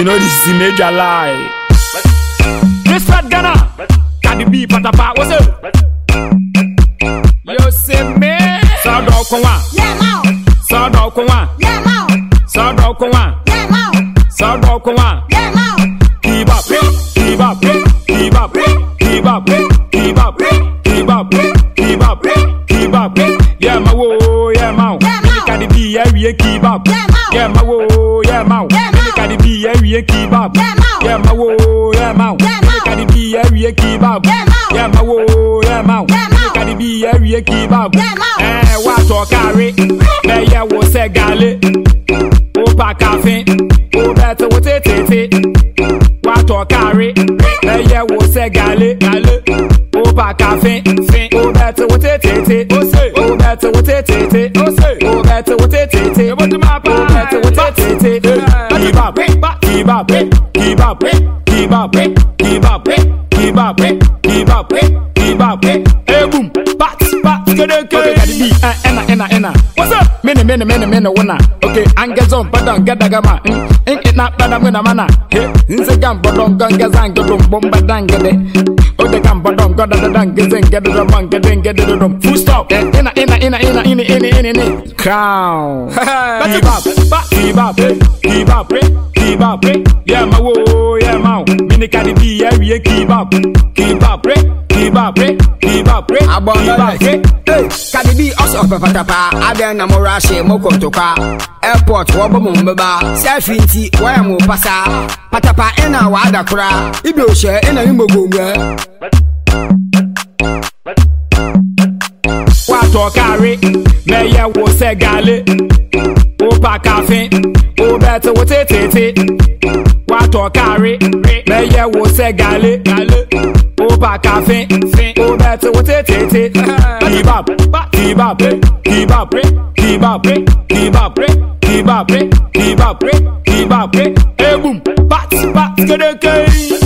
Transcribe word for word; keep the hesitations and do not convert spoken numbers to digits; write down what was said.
You know this is a major lie. Respect Ghana. Cardi B patapa. What's up? Yo say me. Sound dog kwa. Yeah mau. Sound dog kwa. Yeah mau. Sound dog kwa. Yeah mau. Sound dog kwa. Yeah mau. Keep up, keep up, keep up, keep up, keep up, keep up, keep up, keep up. Yeah ma wo, yeah ma. Cardi B, yeah we keep up. Yeah ma wo, yeah ma. Cardi B, yeah we keep up. Yeah ma wo, yeah ma. Cardi B, yeah we keep up. Yeah ma wo, yeah ma. Cardi B, yeah we keep up. Eh, what to carry? Me yeah wo se gale. O pa cafe. O better what it it. What to carry? Me yeah wo se gale. Gale. O pa cafe. O better what it it. O say. O better what it it. O say. O better what it it. What the map? O better what it it. Keep up, keep up, keep up, keep up, keep up, keep up, keep up, keep up. Hey boom, bat, bat, get it, get it. Cardi B, enna, enna, enna. What's up? Many, many, many, many, wanna. Okay, angles on, but don't get the gamma. Ain't it not bad? I'm gonna mana. Hey, Instagram, but don't gun gas and get them bomb, but don't get it. Oh, the gum, but don't got the dunk, get it, get it, among, get it, get it, them. Full stop. Enna, enna, enna, enna, enna, enna, enna, enna. Crown. Keep up, keep up, keep up, keep up. Yeah, ma wo, yeah ma. Mini Cardi B, yeah we keep up, keep up, keep up, keep up, keep up. Hey, Cardi B also patapa. Aden na morashe mo kontoka. Airport wobo mumbeba. Selfie why mo pasa. Patapa ena wada kura. Ibio she ena imogomwe. What to carry? Me yeah wo se gale. O pa cafe. O better what it it. What to carry? Me yeah wo se gale. Gale. O pa cafe. O better what it it. Keep up, keep up, keep up, keep up, keep up, keep up, keep up, keep up. Hey boom, bat, bat, get it,